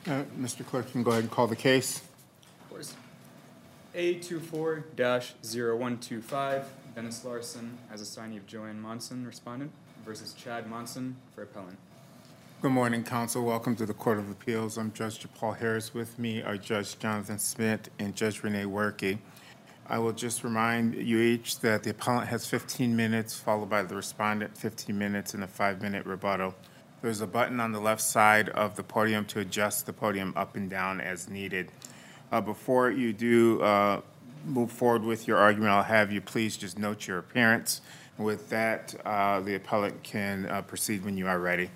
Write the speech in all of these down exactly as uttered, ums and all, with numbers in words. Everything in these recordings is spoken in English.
Uh, Mister Clerk, you can go ahead and call the case. Of course. A twenty-four dash zero one two five, Dennis Larson as assignee of Joanne Monson, respondent, versus Chad Monson for appellant. Good morning, counsel. Welcome to the Court of Appeals. I'm Judge Paul Harris. With me are Judge Jonathan Smith and Judge Renee Werke. I will just remind you each that the appellant has fifteen minutes, followed by the respondent fifteen minutes, and a five-minute rebuttal. There's a button on the left side of the podium to adjust the podium up and down as needed. Uh, before you do uh, move forward with your argument, I'll have you please just note your appearance. With that, uh, the appellant can uh, proceed when you are ready.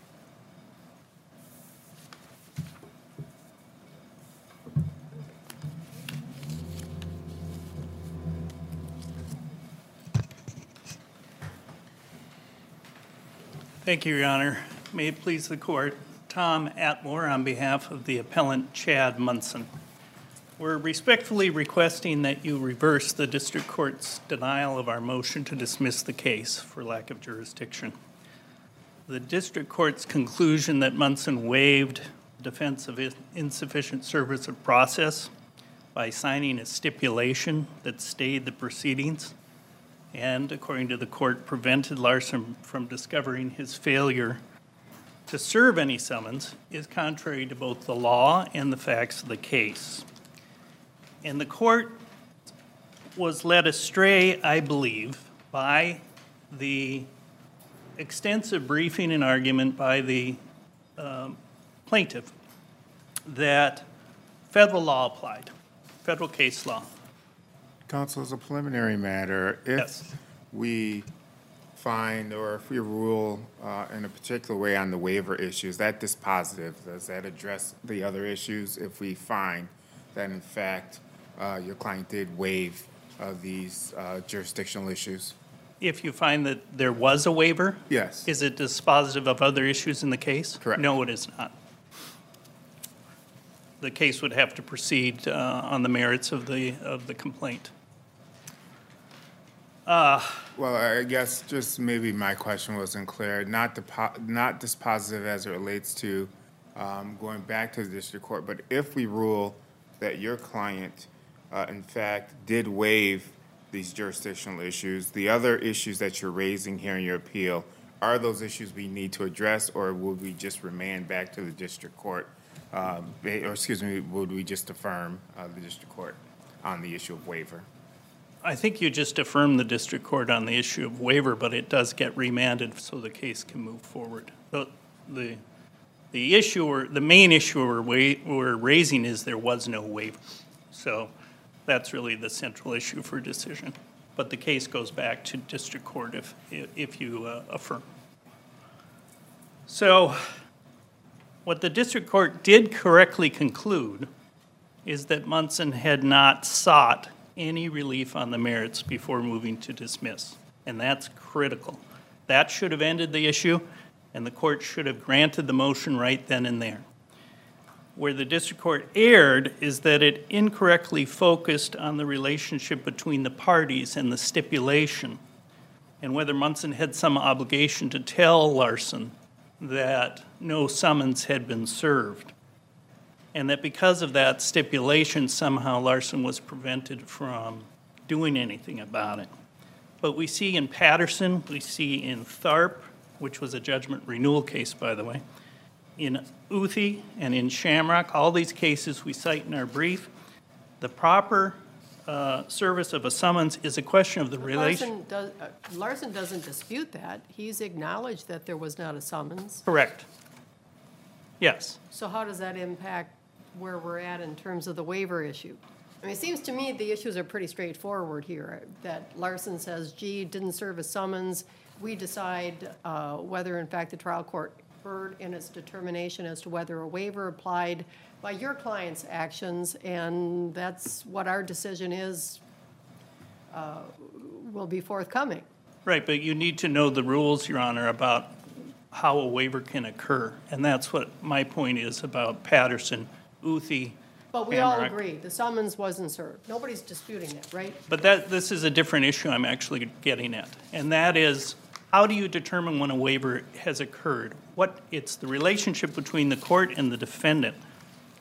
Thank you, Your Honor. May it please the Court, Tom Atmore on behalf of the appellant Chad Monson. We're respectfully requesting that you reverse the District Court's denial of our motion to dismiss the case for lack of jurisdiction. The District Court's conclusion that Monson waived defense of insufficient service of process by signing a stipulation that stayed the proceedings and, according to the court, prevented Larson from discovering his failure to serve any summons is contrary to both the law and the facts of the case. And the court was led astray, I believe, by the extensive briefing and argument by the um, plaintiff that federal law applied, federal case law. Counsel, as a preliminary matter, if Yes. we find or if we rule uh, in a particular way on the waiver issue, is that dispositive? Does that address the other issues if we find that, in fact, uh, your client did waive uh, these uh, jurisdictional issues? If you find that there was a waiver? Yes. Is it dispositive of other issues in the case? Correct. No, it is not. The case would have to proceed uh, on the merits of the of the complaint. Uh, Well, I guess just maybe my question wasn't clear. Not depo- not dispositive as it relates to um, going back to the district court, but if we rule that your client, uh, in fact, did waive these jurisdictional issues, the other issues that you're raising here in your appeal, are those issues we need to address, or would we just remand back to the district court? Um, or excuse me, would we just affirm uh, the district court on the issue of waiver? I think you just affirmed the district court on the issue of waiver, but it does get remanded so the case can move forward. The the, the issue, or the main issue we're, wa- we're raising is there was no waiver. So that's really the central issue for decision. But the case goes back to district court if if you uh, affirm. So what the district court did correctly conclude is that Monson had not sought any relief on the merits before moving to dismiss, and that's critical. That should have ended the issue, and the court should have granted the motion right then and there. Where the district court erred is that it incorrectly focused on the relationship between the parties and the stipulation, and whether Monson had some obligation to tell Larson that no summons had been served, and that because of that stipulation, somehow Larson was prevented from doing anything about it. But we see in Patterson, we see in Tharp, which was a judgment renewal case, by the way, in Uthi and in Shamrock, all these cases we cite in our brief, the proper uh, service of a summons is a question of the relation. Larson, does, uh, Larson doesn't dispute that. He's acknowledged that there was not a summons. Correct. Yes. So how does that impact where we're at in terms of the waiver issue? I mean, it seems to me the issues are pretty straightforward here, that Larson says, gee, didn't serve a summons. We decide uh, whether, in fact, the trial court erred in its determination as to whether a waiver applied by your client's actions, and that's what our decision is, uh, will be forthcoming. Right, but you need to know the rules, Your Honor, about how a waiver can occur, and that's what my point is about Patterson, Uthi. But we all Shamrock. agree, the summons wasn't served. Nobody's disputing that, right? But that, this is a different issue I'm actually getting at, and that is, how do you determine when a waiver has occurred? What, it's the relationship between the court and the defendant.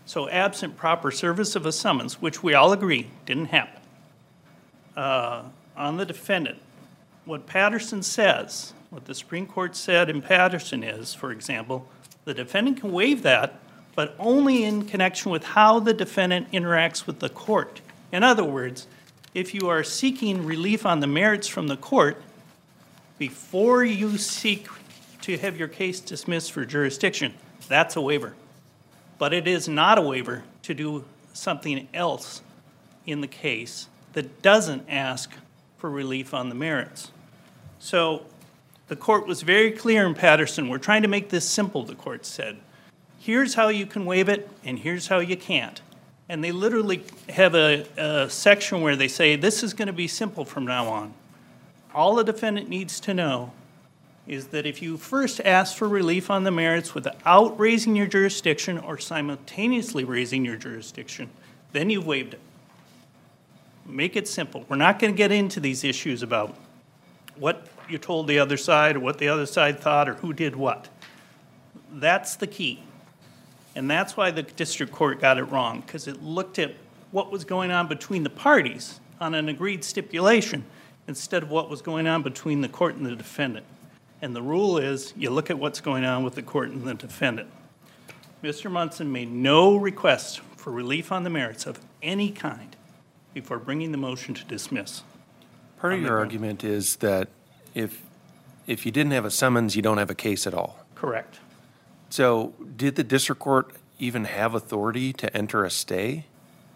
So absent proper service of a summons, which we all agree didn't happen, uh, on the defendant, what Patterson says, what the Supreme Court said in Patterson is, for example, the defendant can waive that, but only in connection with how the defendant interacts with the court. In other words, if you are seeking relief on the merits from the court, before you seek to have your case dismissed for jurisdiction, that's a waiver. But it is not a waiver to do something else in the case that doesn't ask for relief on the merits. So the court was very clear in Patterson. We're trying to make this simple, the court said. Here's how you can waive it, and here's how you can't. And they literally have a, a section where they say, this is going to be simple from now on. All the defendant needs to know is that if you first ask for relief on the merits without raising your jurisdiction or simultaneously raising your jurisdiction, then you've waived it. Make it simple. We're not going to get into these issues about what you told the other side or what the other side thought or who did what. That's the key. And that's why the district court got it wrong, because it looked at what was going on between the parties on an agreed stipulation instead of what was going on between the court and the defendant. And the rule is you look at what's going on with the court and the defendant. Mister Munson made no request for relief on the merits of any kind before bringing the motion to dismiss. Part of your argument is that if, if you didn't have a summons, you don't have a case at all. Correct. So did the district court even have authority to enter a stay?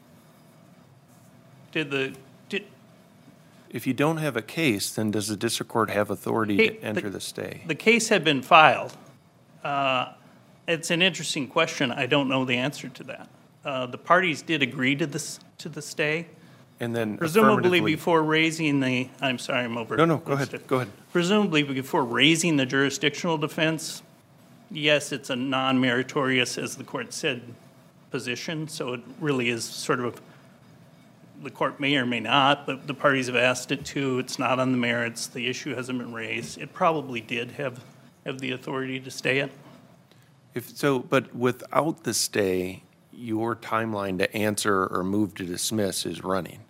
Did the, did, If you don't have a case, then does the district court have authority Hey, to enter the- the stay? the case had been filed. Uh, It's an interesting question. I don't know the answer to that. Uh, The parties did agree to this, to the stay, And then presumably affirmatively- before raising the, I'm sorry, I'm over. No, no, go ahead, go ahead. Presumably before raising the jurisdictional defense, yes, it's a non-meritorious, as the court said, position, so it really is sort of, the court may or may not, but the parties have asked it to. It's not on the merits. The issue hasn't been raised. It probably did have, have the authority to stay it. If, so, but without the stay, your timeline to answer or move to dismiss is running.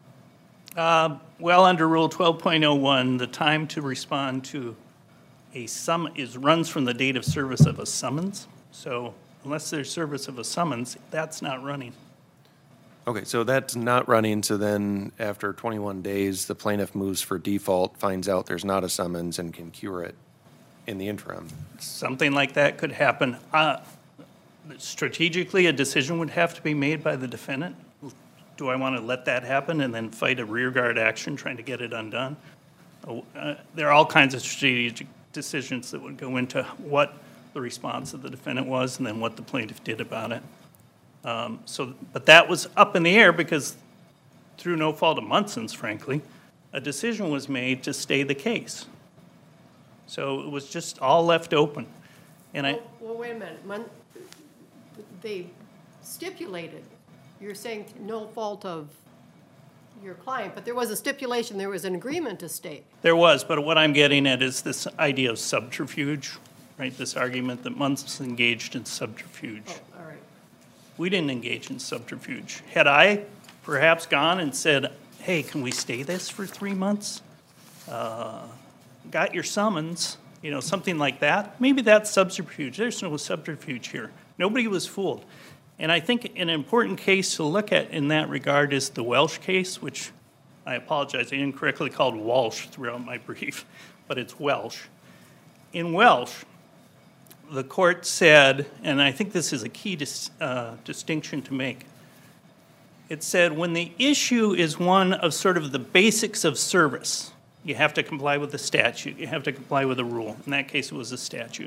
Uh, Well, under Rule twelve point oh one, the time to respond to a sum is, runs from the date of service of a summons. So unless there's service of a summons, that's not running. Okay, so that's not running, so then after twenty-one days, the plaintiff moves for default, finds out there's not a summons and can cure it in the interim. Something like that could happen. Uh, Strategically, a decision would have to be made by the defendant. Do I want to let that happen and then fight a rearguard action trying to get it undone? Oh, uh, There are all kinds of strategic decisions that would go into what the response of the defendant was and then what the plaintiff did about it. Um, So, but that was up in the air because through no fault of Munson's, frankly, a decision was made to stay the case. So it was just all left open. And I, Well, well, wait a minute. Mon- They stipulated, you're saying no fault of your client, but there was a stipulation, there was an agreement to stay. there was, but what I'm getting at is this idea of subterfuge, right? This argument that Munson engaged in subterfuge. Oh, all right. We didn't engage in subterfuge. Had I perhaps gone and said, hey, can we stay this for three months? Uh, Got your summons, you know, something like that, maybe that's subterfuge. There's no subterfuge here. Nobody was fooled. And I think an important case to look at in that regard is the Welsh case, which I apologize, I incorrectly called Walsh throughout my brief, but it's Welsh. In Welsh, the court said, and I think this is a key dis, uh, distinction to make, it said when the issue is one of sort of the basics of service, you have to comply with the statute, you have to comply with the rule. In that case, it was a statute.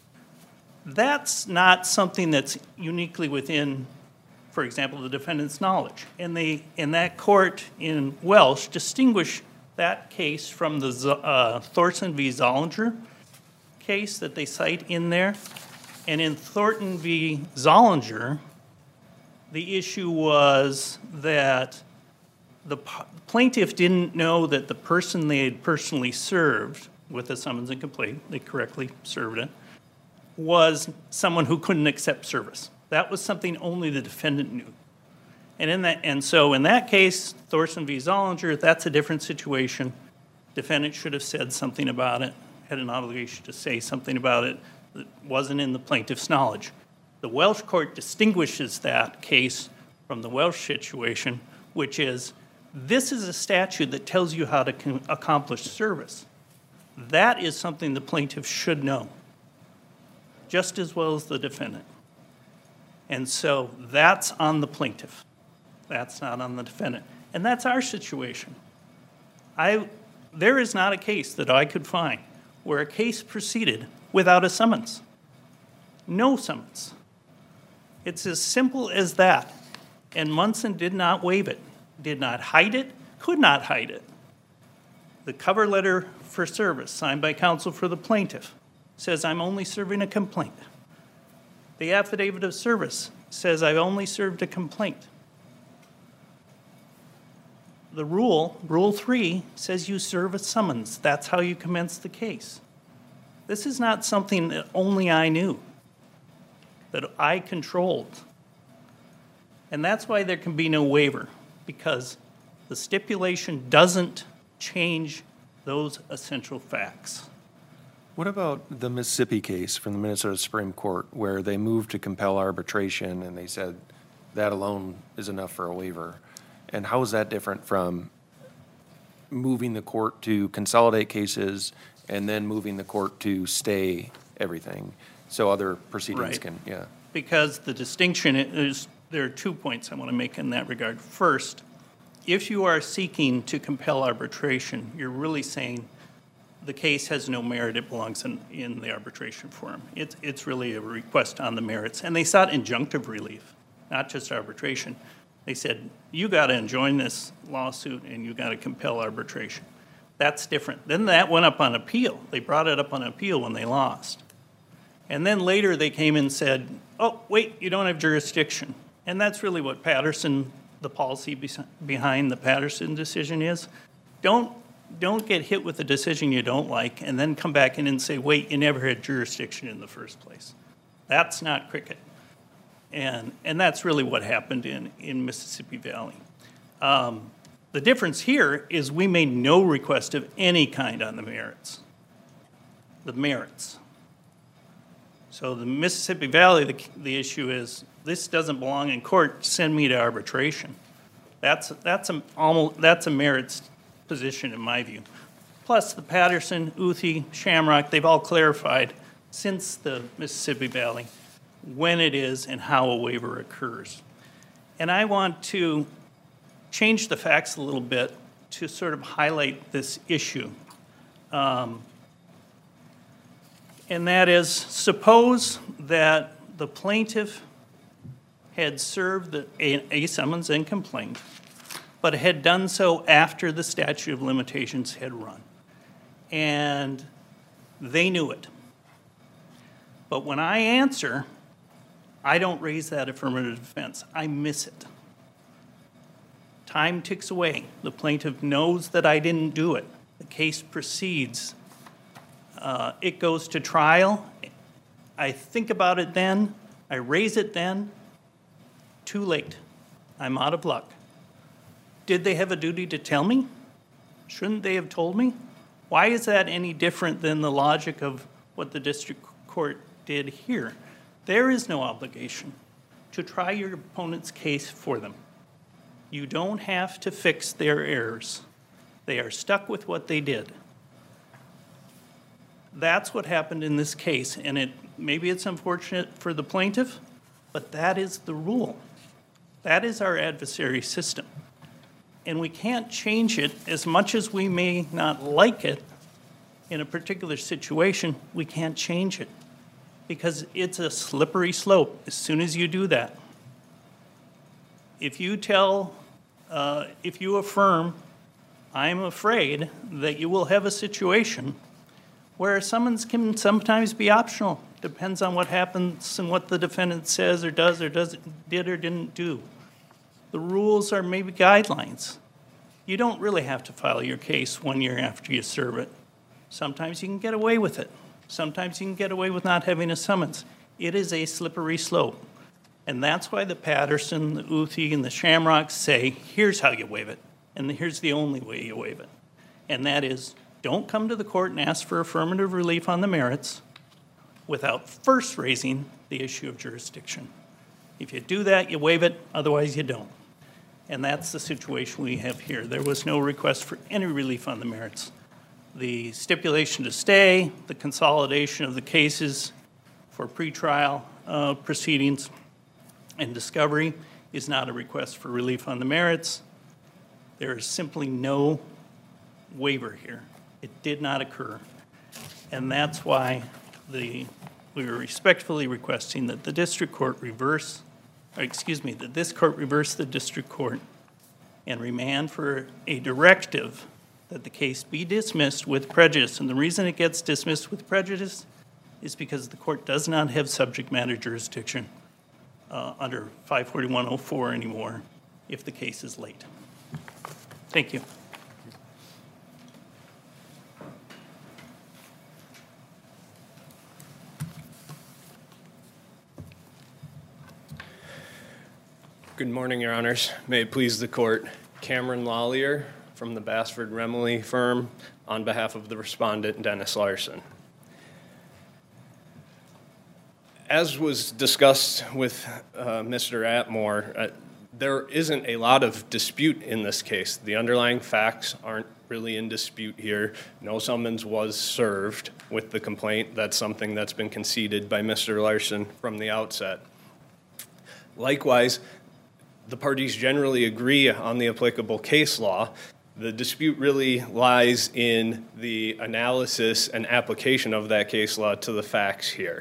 That's not something that's uniquely within, for example, the defendant's knowledge. And they, in that court in Welsh, distinguished that case from the uh, Thorson v. Zollinger case that they cite in there. And in Thornton v. Zollinger, the issue was that the plaintiff didn't know that the person they had personally served with a summons and complaint, they correctly served it, was someone who couldn't accept service. That was something only the defendant knew. And in that, and so in that case, Thorson v. Zollinger, that's a different situation. Defendant should have said something about it, had an obligation to say something about it that wasn't in the plaintiff's knowledge. The Welsh court distinguishes that case from the Welsh situation, which is, this is a statute that tells you how to con- accomplish service. That is something the plaintiff should know, just as well as the defendant. And so that's on the plaintiff. That's not on the defendant. And that's our situation. I, there is not a case that I could find where a case proceeded without a summons. No summons. It's as simple as that. And Munson did not waive it, did not hide it, could not hide it. The cover letter for service signed by counsel for the plaintiff says, I'm only serving a complaint. The affidavit of service says, I've only served a complaint. The rule, Rule three, says you serve a summons. That's how you commence the case. This is not something that only I knew, that I controlled. And that's why there can be no waiver, because the stipulation doesn't change those essential facts. What about the Mississippi case from the Minnesota Supreme Court where they moved to compel arbitration and they said that alone is enough for a waiver? And how is that different from moving the court to consolidate cases and then moving the court to stay everything so other proceedings Right. can, yeah? Because the distinction is, there are two points I want to make in that regard. First, if you are seeking to compel arbitration, you're really saying the case has no merit, it belongs in, in the arbitration forum. It's, it's really a request on the merits. And they sought injunctive relief, not just arbitration. They said, you got to enjoin this lawsuit and you got to compel arbitration. That's different. Then that went up on appeal. They brought it up on appeal when they lost. And then later they came and said, oh, wait, you don't have jurisdiction. And that's really what Patterson, the policy be- behind the Patterson decision is. Don't, don't get hit with a decision you don't like and then come back in and say, wait, you never had jurisdiction in the first place. That's not cricket. And, and that's really what happened in, in Mississippi Valley. Um, the difference here is we made no request of any kind on the merits. The merits. So the Mississippi Valley, the, the issue is, this doesn't belong in court, send me to arbitration. That's, that's, a, almost, that's a merits position in my view. Plus the Patterson, Uthi, Shamrock, they've all clarified since the Mississippi Valley when it is and how a waiver occurs. And I want to change the facts a little bit to sort of highlight this issue. Um, and that is, suppose that the plaintiff had served the, a, a summons and complaint, but had done so after the statute of limitations had run. And they knew it. But when I answer, I don't raise that affirmative defense. I miss it. Time ticks away. The plaintiff knows that I didn't do it. The case proceeds. Uh, it goes to trial. I think about it then. I raise it then. Too late. I'm out of luck. Did they have a duty to tell me? Shouldn't they have told me? Why is that any different than the logic of what the district court did here? There is no obligation to try your opponent's case for them. You don't have to fix their errors. They are stuck with what they did. That's what happened in this case, and it maybe it's unfortunate for the plaintiff, but that is the rule. That is our adversary system. And we can't change it as much as we may not like it in a particular situation. We can't change it because it's a slippery slope as soon as you do that. If you tell, uh, if you affirm, I'm afraid that you will have a situation where summons can sometimes be optional. Depends on what happens and what the defendant says or does or does did or didn't do. The rules are maybe guidelines. You don't really have to file your case one year after you serve it. Sometimes you can get away with it. Sometimes you can get away with not having a summons. It is a slippery slope. And that's why the Patterson, the Uthi, and the Shamrocks say, here's how you waive it, and here's the only way you waive it. And that is, don't come to the court and ask for affirmative relief on the merits without first raising the issue of jurisdiction. If you do that, you waive it, otherwise you don't. And that's the situation we have here. There was no request for any relief on the merits. The stipulation to stay, the consolidation of the cases for pretrial uh, proceedings and discovery is not a request for relief on the merits. There is simply no waiver here. It did not occur. And that's why the, we were respectfully requesting that the district court reverse, or excuse me, that this court reverse the district court and remand for a directive that the case be dismissed with prejudice. And the reason it gets dismissed with prejudice is because the court does not have subject matter jurisdiction uh, under five forty-one oh four anymore if the case is late. Thank you. Good morning, Your Honors. May it please the court. Cameron Lawlier from the Bassford Remley firm on behalf of the respondent, Dennis Larson. As was discussed with uh, Mister Atmore, uh, there isn't a lot of dispute in this case. The underlying facts aren't really in dispute here. No summons was served with the complaint. That's something that's been conceded by Mister Larson from the outset. Likewise, the parties generally agree on the applicable case law. The dispute really lies in the analysis and application of that case law to the facts here.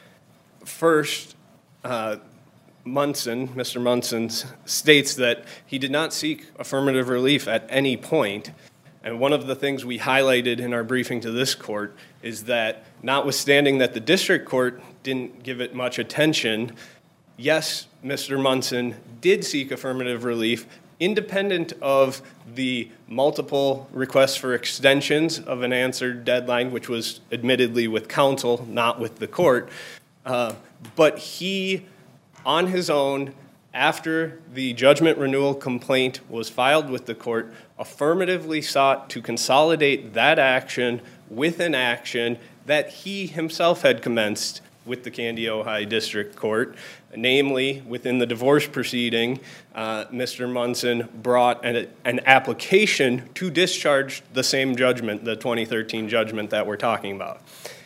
First, uh, Munson, Mister Munson, states that he did not seek affirmative relief at any point. And one of the things we highlighted in our briefing to this court is that notwithstanding that the district court didn't give it much attention, yes, Mister Munson did seek affirmative relief independent of the multiple requests for extensions of an answered deadline, which was admittedly with counsel, not with the court. Uh, but he, on his own, after the judgment renewal complaint was filed with the court, affirmatively sought to consolidate that action with an action that he himself had commenced with the Candy Ojai District Court. Namely, within the divorce proceeding, uh, Mister Munson brought an, an application to discharge the same judgment, the twenty thirteen judgment that we're talking about.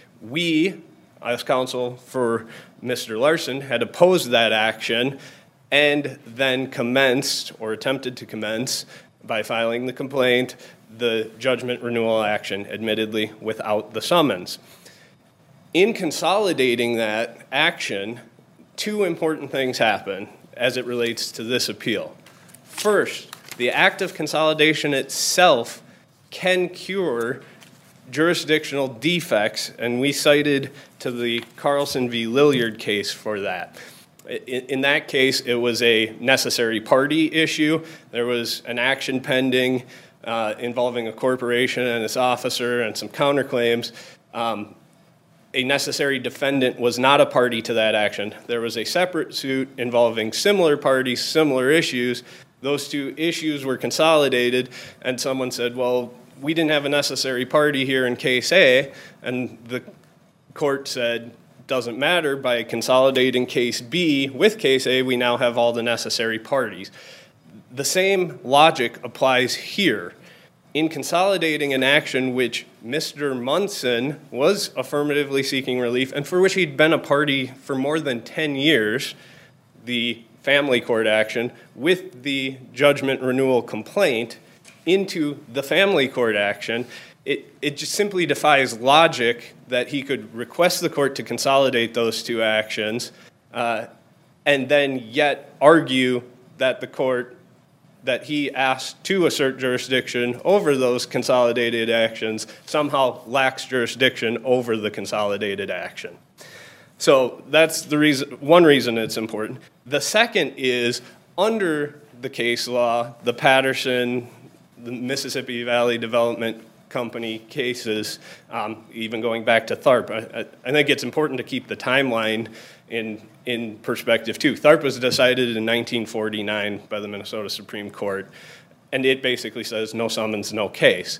We, as counsel for Mister Larson, had opposed that action and then commenced, or attempted to commence, by filing the complaint, the judgment renewal action, admittedly without the summons. In consolidating that action, two important things happen as it relates to this appeal. First, the act of consolidation itself can cure jurisdictional defects, and we cited to the Carlson v. Lilliard case for that. In, in that case, it was a necessary party issue. There was an action pending uh, involving a corporation and its officer and some counterclaims. Um, A necessary defendant was not a party to that action. There was a separate suit involving similar parties, similar issues. Those two issues were consolidated, and someone said, well, we didn't have a necessary party here in case A, and the court said, doesn't matter, by consolidating case B with case A, we now have all the necessary parties. The same logic applies here. In consolidating an action which Mister Munson was affirmatively seeking relief and for which he'd been a party for more than ten years, the family court action, with the judgment renewal complaint into the family court action, it, it just simply defies logic that he could request the court to consolidate those two actions uh, and then yet argue that the court that he asked to assert jurisdiction over those consolidated actions somehow lacks jurisdiction over the consolidated action. So that's the reason, one reason it's important. The second is, under the case law, the Patterson, the Mississippi Valley Development company cases, um, even going back to Tharp. I, I, I think it's important to keep the timeline in in perspective too. Tharp was decided in nineteen forty-nine by the Minnesota Supreme Court, and it basically says no summons, no case.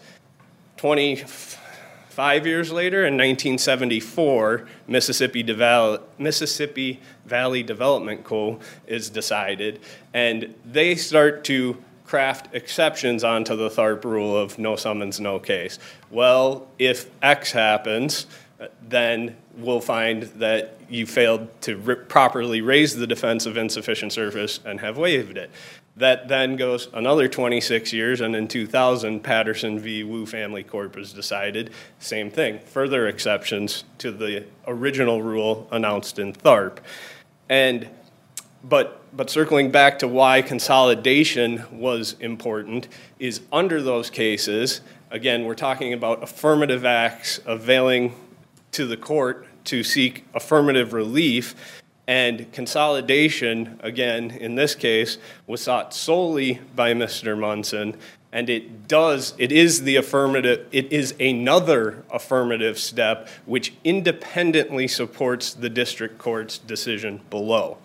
twenty-five years later, in nineteen seventy-four, Mississippi, Deval- Mississippi Valley Development Co. is decided, and they start to craft exceptions onto the Tharp rule of no summons, no case. Well, if X happens, then we'll find that you failed to r- properly raise the defense of insufficient service and have waived it. That then goes another twenty-six years, and in two thousand, Patterson v. Wu Family Corp was decided. Same thing, further exceptions to the original rule announced in Tharp. And, but, but circling back to why consolidation was important is under those cases, again, we're talking about affirmative acts availing to the court to seek affirmative relief, and consolidation, again, in this case, was sought solely by Mister Munson, and it does, it is the affirmative, it is another affirmative step which independently supports the district court's decision below.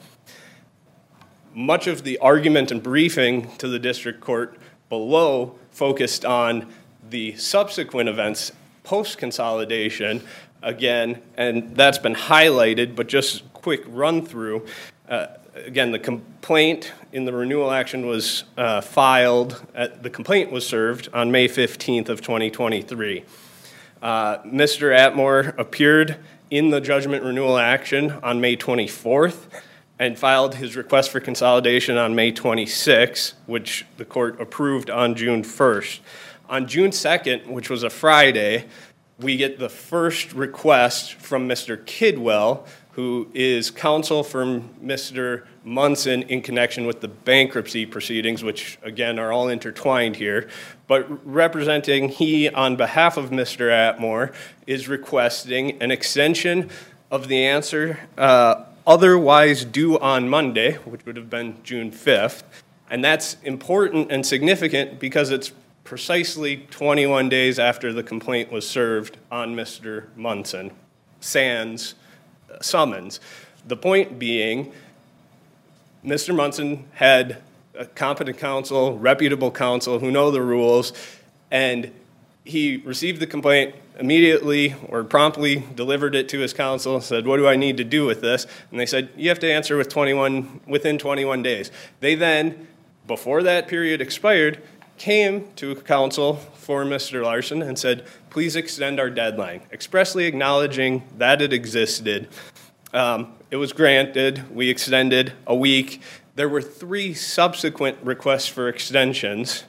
Much of the argument and briefing to the district court below focused on the subsequent events post-consolidation, again, and that's been highlighted, but just quick run through. Uh, again, the complaint in the renewal action was uh, filed, at, the complaint was served on May fifteenth of twenty twenty-three. Uh, Mister Atmore appeared in the judgment renewal action on May twenty-fourth and filed his request for consolidation on May twenty-sixth, which the court approved on June first. On June second, which was a Friday, we get the first request from Mister Kidwell, who is counsel for Mister Munson in connection with the bankruptcy proceedings, which, again, are all intertwined here. But representing he, on behalf of Mister Atmore, is requesting an extension of the answer uh, otherwise due on Monday, which would have been June fifth. And that's important and significant because it's precisely twenty-one days after the complaint was served on Mister Munson, sans summons. The point being, Mister Munson had a competent counsel, reputable counsel who know the rules, and he received the complaint immediately or promptly delivered it to his counsel, said, what do I need to do with this? And they said, you have to answer with twenty-one, within twenty-one days. They then, before that period expired, came to counsel for Mister Larson and said, please extend our deadline, expressly acknowledging that it existed. Um, it was granted. We extended a week. There were three subsequent requests for extensions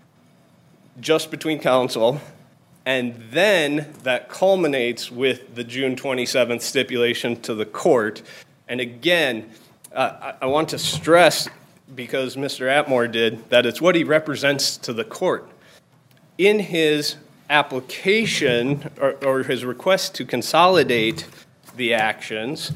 just between counsel, and then that culminates with the June twenty-seventh stipulation to the court. And again, uh, I, I want to stress, because Mister Atmore did, that it's what he represents to the court. In his application or, or his request to consolidate the actions,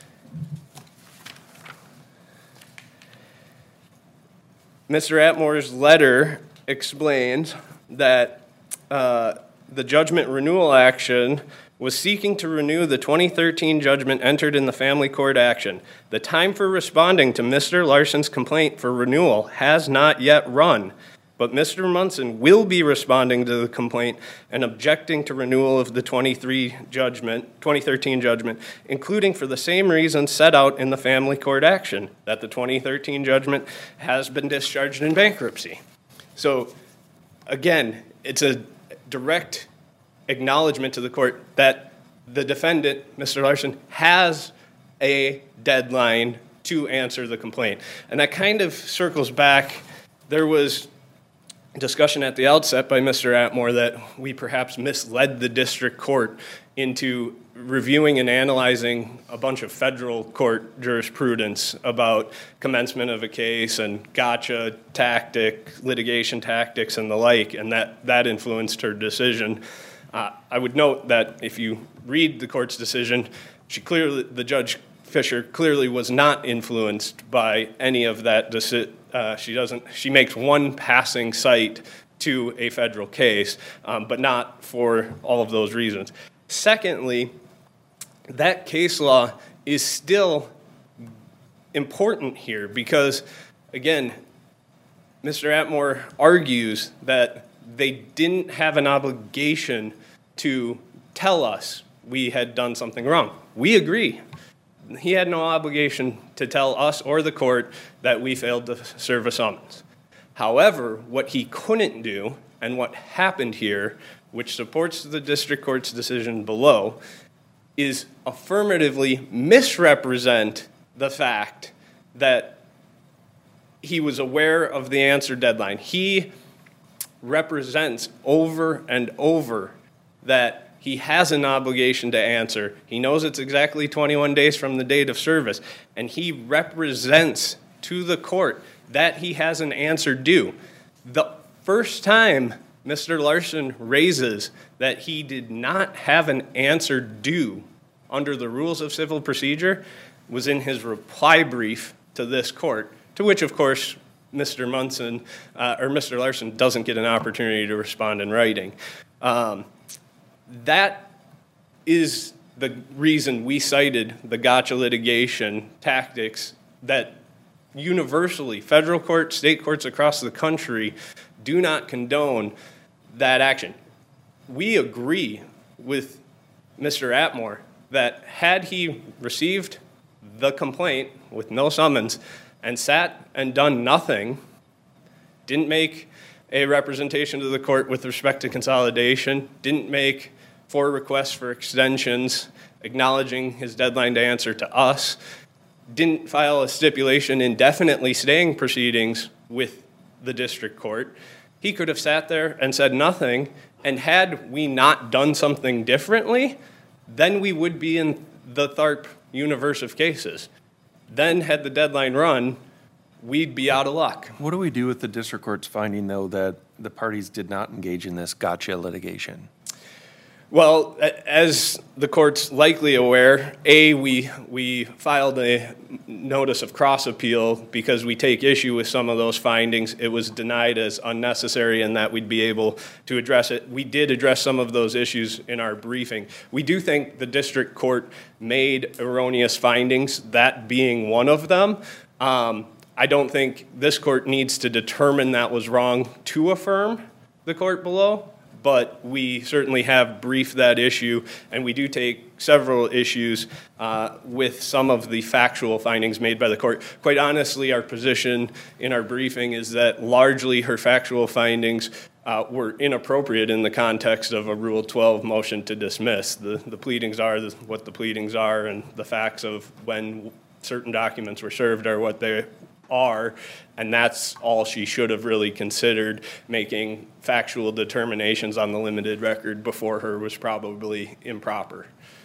Mister Atmore's letter explains that uh, the judgment renewal action was seeking to renew the twenty thirteen judgment entered in the family court action. The time for responding to Mister Larson's complaint for renewal has not yet run, but Mister Munson will be responding to the complaint and objecting to renewal of the twenty-three judgment, twenty thirteen judgment, including for the same reasons set out in the family court action, that the twenty thirteen judgment has been discharged in bankruptcy. So, again, it's a direct acknowledgement to the court that the defendant, Mister Larson, has a deadline to answer the complaint. And that kind of circles back. There was discussion at the outset by Mister Atmore that we perhaps misled the district court into reviewing and analyzing a bunch of federal court jurisprudence about commencement of a case and gotcha tactic, litigation tactics, and the like, and that, that influenced her decision. Uh, I would note that if you read the court's decision, she clearly, the Judge Fisher clearly was not influenced by any of that. Deci- uh, she doesn't. She makes one passing cite to a federal case, um, but not for all of those reasons. Secondly, that case law is still important here because, again, Mister Atmore argues that they didn't have an obligation to tell us we had done something wrong. We agree. He had no obligation to tell us or the court that we failed to serve a summons. However, what he couldn't do, and what happened here, which supports the district court's decision below, is affirmatively misrepresent the fact that he was aware of the answer deadline. He represents over and over that he has an obligation to answer. He knows it's exactly twenty-one days from the date of service, and he represents to the court that he has an answer due. The first time Mister Larson raises that he did not have an answer due under the rules of civil procedure was in his reply brief to this court, to which, of course, Mister Munson, uh, or Mister Larson doesn't get an opportunity to respond in writing. Um, that is the reason we cited the gotcha litigation tactics that universally, federal courts, state courts across the country do not condone that action. We agree with Mister Atmore that had he received the complaint with no summons and sat and done nothing, didn't make a representation to the court with respect to consolidation, didn't make four requests for extensions acknowledging his deadline to answer to us, didn't file a stipulation indefinitely staying proceedings with the district court, he could have sat there and said nothing, and had we not done something differently, then we would be in the THARP universe of cases. Then, had the deadline run, we'd be out of luck. What do we do with the district court's finding, though, that the parties did not engage in this gotcha litigation? Well, as the court's likely aware, A, we we filed a notice of cross appeal because we take issue with some of those findings. It was denied as unnecessary and that we'd be able to address it. We did address some of those issues in our briefing. We do think the district court made erroneous findings, that being one of them. Um, I don't think this court needs to determine that was wrong to affirm the court below, but we certainly have briefed that issue, and we do take several issues uh, with some of the factual findings made by the court. Quite honestly, our position in our briefing is that largely her factual findings uh, were inappropriate in the context of a Rule twelve motion to dismiss. The, the pleadings are the, what the pleadings are, and the facts of when certain documents were served are what they are, and that's all she should have really considered. Making factual determinations on the limited record before her was probably improper.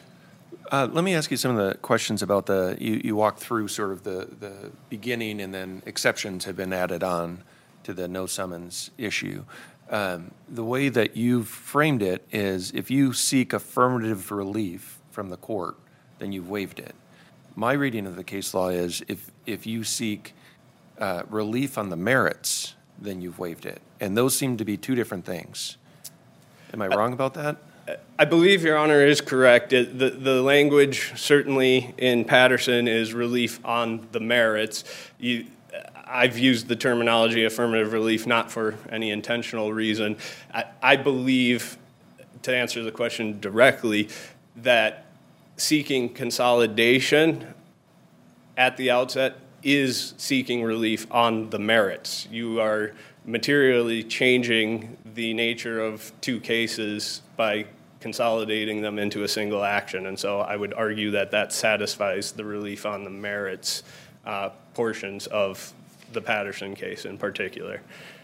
Uh, let me ask you some of the questions about the, you, you walked through sort of the, the beginning and then exceptions have been added on to the no summons issue. Um, the way that you've framed it is if you seek affirmative relief from the court, then you've waived it. My reading of the case law is if, if you seek uh, relief on the merits, then you've waived it. And those seem to be two different things. Am I wrong about that? I believe Your Honor is correct. It, the, the language certainly in Patterson is relief on the merits. You, I've used the terminology affirmative relief not for any intentional reason. I, I believe, to answer the question directly, that seeking consolidation at the outset is seeking relief on the merits. You are materially changing the nature of two cases by consolidating them into a single action. And so I would argue that that satisfies the relief on the merits uh, portions of the Patterson case in particular.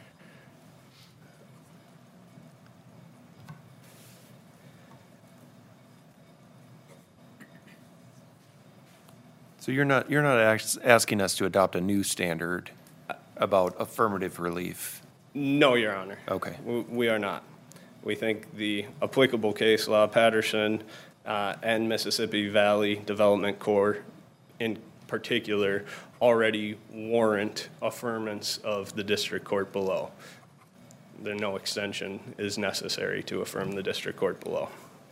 So you're not, you're not ask, asking us to adopt a new standard about affirmative relief? No, Your Honor. Okay. We, we are not. We think the applicable case law, Patterson uh, and Mississippi Valley Development Corps in particular, already warrant affirmance of the district court below. there no extension is necessary to affirm the district court below.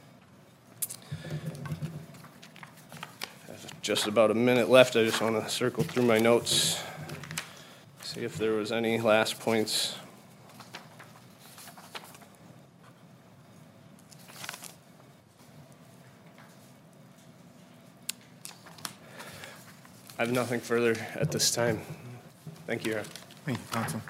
Just about a minute left. I just want to circle through my notes, see if there was any last points. I have nothing further at this time. Thank you, Your Honor. Thank you, counsel.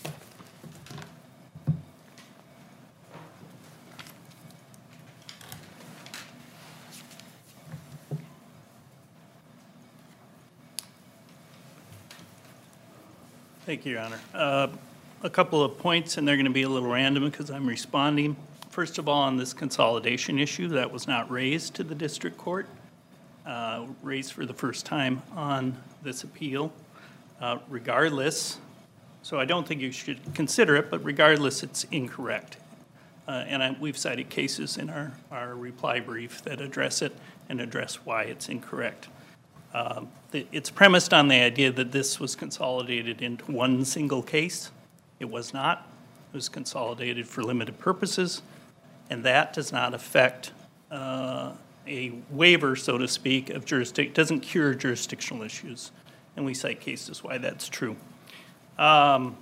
Thank you, Your Honor. Uh, A couple of points, and they're going to be a little random because I'm responding. First of all, on this consolidation issue, that was not raised to the district court, uh, raised for the first time on this appeal. Uh, Regardless, so I don't think you should consider it, but regardless, it's incorrect. Uh, And I- we've cited cases in our, our reply brief that address it and address why it's incorrect. Um, the- It's premised on the idea that this was consolidated into one single case. It was not. It was consolidated for limited purposes, and that does not affect uh, a waiver, so to speak, of jurisdiction, doesn't cure jurisdictional issues, and we cite cases why that's true. Um,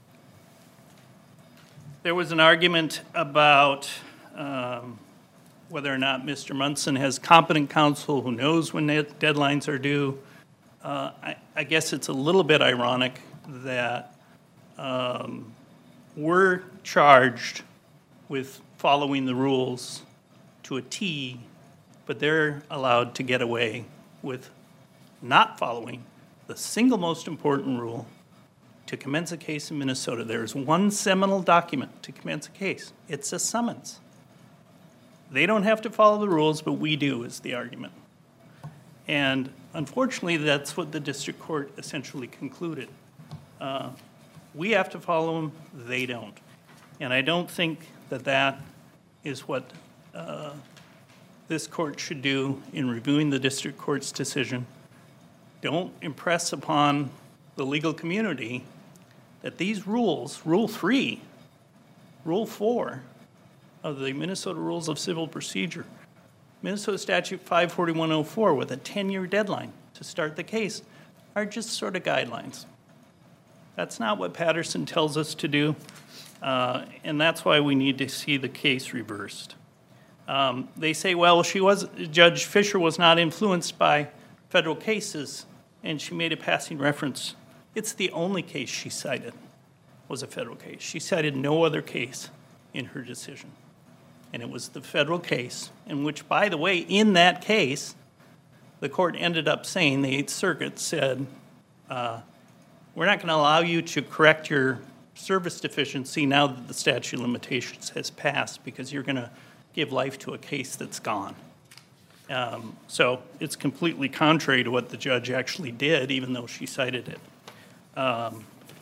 There was an argument about um, whether or not Mister Munson has competent counsel who knows when dead- deadlines are due. Uh, I, I guess it's a little bit ironic that um, we're charged with following the rules to a T, but they're allowed to get away with not following the single most important rule to commence a case in Minnesota. There is one seminal document to commence a case. It's a summons. They don't have to follow the rules, but we do, is the argument. And unfortunately, that's what the district court essentially concluded. Uh, We have to follow them, they don't. And I don't think that that is what uh, this court should do in reviewing the district court's decision. Don't impress upon the legal community that these rules, Rule three, Rule four of the Minnesota Rules of Civil Procedure, Minnesota Statute five forty-one oh four with a ten-year deadline to start the case, are just sort of guidelines. That's not what Patterson tells us to do, uh, and that's why we need to see the case reversed. Um, They say, well, she was, Judge Fisher was not influenced by federal cases, and she made a passing reference. It's the only case she cited was a federal case. She cited no other case in her decision. And it was the federal case, in which, by the way, in that case, the court ended up saying, the Eighth Circuit said, uh, we're not going to allow you to correct your service deficiency now that the statute of limitations has passed, because you're going to give life to a case that's gone. Um, So it's completely contrary to what the judge actually did, even though she cited it. Um,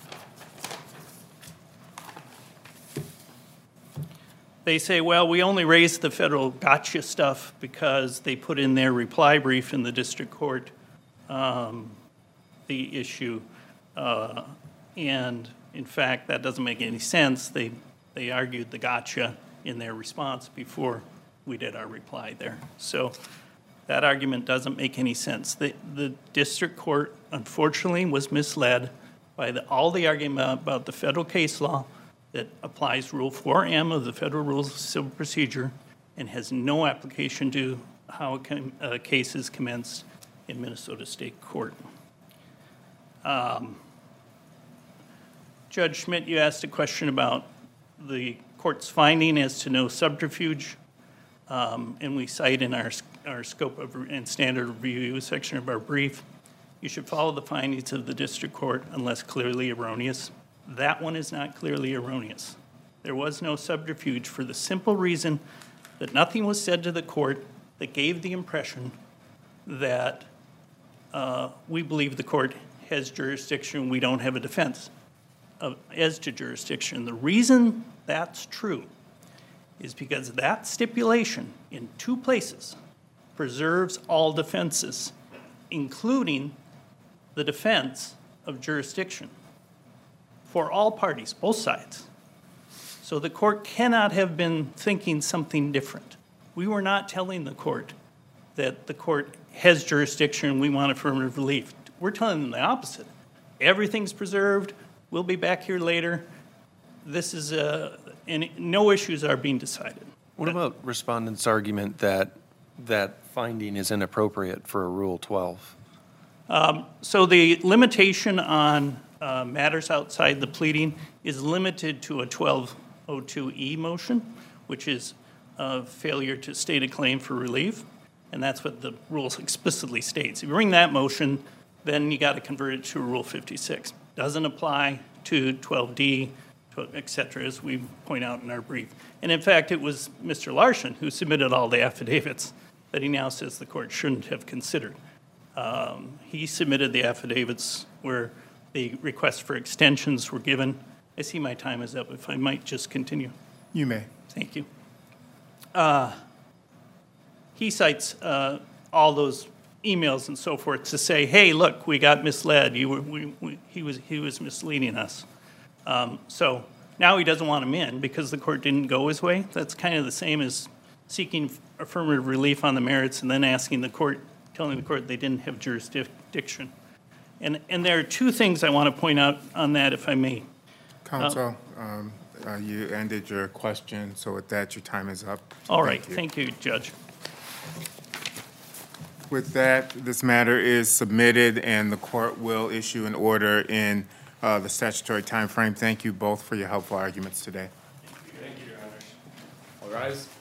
They say, well, we only raised the federal gotcha stuff because they put in their reply brief in the district court um, the issue. Uh, And in fact, that doesn't make any sense. They, they argued the gotcha in their response before we did our reply there. So that argument doesn't make any sense. The, the district court, unfortunately, was misled by the, all the argument about the federal case law that applies Rule four M of the Federal Rules of Civil Procedure and has no application to how a, com- a case is commenced in Minnesota State Court. Um, Judge Schmidt, you asked a question about the court's finding as to no subterfuge, um, and we cite in our, our scope of and standard review section of our brief, you should follow the findings of the district court unless clearly erroneous. That one is not clearly erroneous. There was no subterfuge for the simple reason that nothing was said to the court that gave the impression that uh, we believe the court has jurisdiction, we don't have a defense of, as to jurisdiction. The reason that's true is because that stipulation in two places preserves all defenses, including the defense of jurisdiction for all parties, both sides. So the court cannot have been thinking something different. We were not telling the court that the court has jurisdiction, we want affirmative relief. We're telling them the opposite. Everything's preserved, we'll be back here later. This is, a, and no issues are being decided. What about respondents' argument that that finding is inappropriate for a Rule twelve? So the limitation on uh, matters outside the pleading is limited to a twelve oh two E motion, which is a failure to state a claim for relief, and that's what the rules explicitly states. If you bring that motion, then you got to convert it to Rule fifty-six. Doesn't apply to twelve D, et cetera, as we point out in our brief. And in fact, it was Mister Larson who submitted all the affidavits that he now says the court shouldn't have considered. Um, he submitted the affidavits where the requests for extensions were given. I see my time is up. If I might just continue. You may. Thank you. Uh, he cites uh, all those emails and so forth to say, hey, look, we got misled. You were, we, we, he, was, he was misleading us. Um, so now he doesn't want him in because the court didn't go his way. That's kind of the same as seeking affirmative relief on the merits and then asking the court, telling the court they didn't have jurisdiction. And, and there are two things I want to point out on that, if I may. Counsel, um, uh, you ended your question, so with that, your time is up. All right, Thank you. thank you, Judge. With that, this matter is submitted, and the court will issue an order in uh, the statutory timeframe. Thank you both for your helpful arguments today. Thank you, Your Honor. All rise.